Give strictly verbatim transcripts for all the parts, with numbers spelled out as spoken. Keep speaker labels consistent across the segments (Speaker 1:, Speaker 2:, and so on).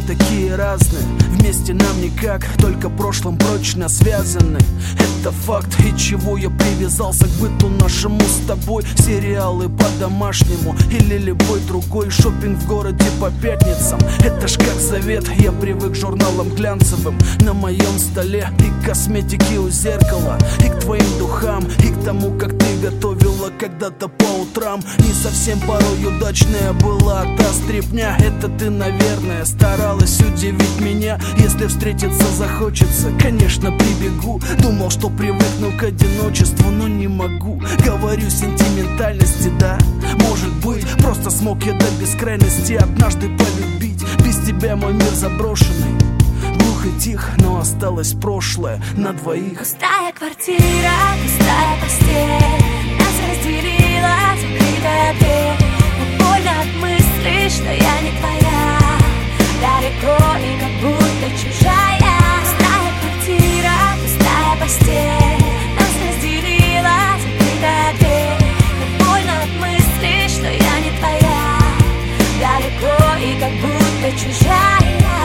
Speaker 1: такие разные, вместе нам никак, только прошлым прочно связаны. Это факт, и чего я привязался к быту нашему с тобой. Сериалы по-домашнему или любой другой шопинг в городе по пятницам. Это ж как завет, я привык к журналам глянцевым на моем столе, и к косметике у зеркала, и к твоим духам, и к тому, как ты готовила когда-то по утрам. Не совсем порой удачная была та стрипня. Это ты, наверное, старалась удивить меня. Если встретиться захочется, конечно, прибегу. Думал, что привыкну к одиночеству, но не могу. Говорю, сентиментальности, да, может быть. Просто смог я до бескрайности однажды полюбить. Без тебя мой мир заброшенный, глух и тих, но осталось прошлое на двоих.
Speaker 2: Пустая квартира, пустая постель, нас разделила закрытая дверь. Но больно от мысли, что я не твоя, далеко и как будто чужая. Пустая квартира, пустая постель, нас разделила закрытая дверь. Но больно от мысли, что я не твоя, далеко и как будто чужая.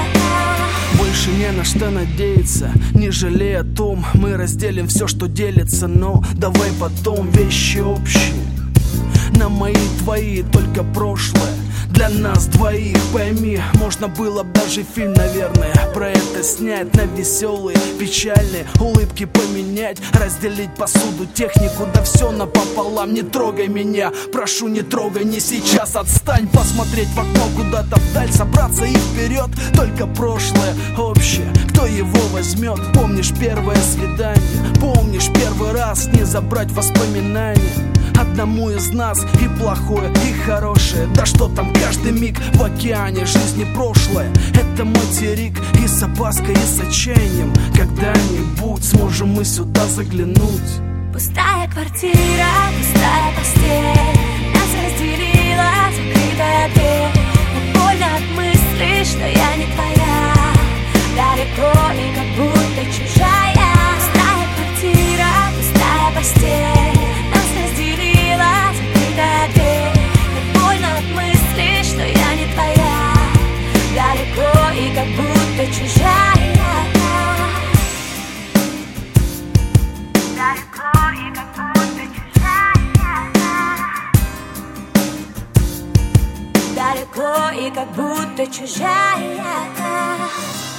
Speaker 1: Больше не на что надеяться, не жалей о том. Мы разделим все, что делится, но давай потом вещи общие. На мои твои только прошлое, для нас двоих, пойми. Можно было бы даже фильм, наверное, про это снять. На веселые, печальные улыбки поменять, разделить посуду, технику, да все напополам. Не трогай меня, прошу, не трогай, не сейчас. Отстань, посмотреть в окно куда-то вдаль, собраться и вперед. Только прошлое общее, кто его возьмет? Помнишь первое свидание, помнишь первый раз? Не забрать воспоминания одному из нас, и плохое, и хорошее. Да что там, каждый миг в океане жизни прошлое. Это материк, и с опаской, и с отчаянием когда-нибудь сможем мы сюда заглянуть.
Speaker 2: Пустая квартира, пустая постель, нас разделила закрытая дверь. Но больно от мысли, что я не твоя, далеко и как будто чужая. Пустая квартира, пустая постель, нас разделила закрытая дверь. Но больно от мысли, что я не твоя, далеко и как будто чужая. Далеко и как будто чужая. Далеко и как будто чужая.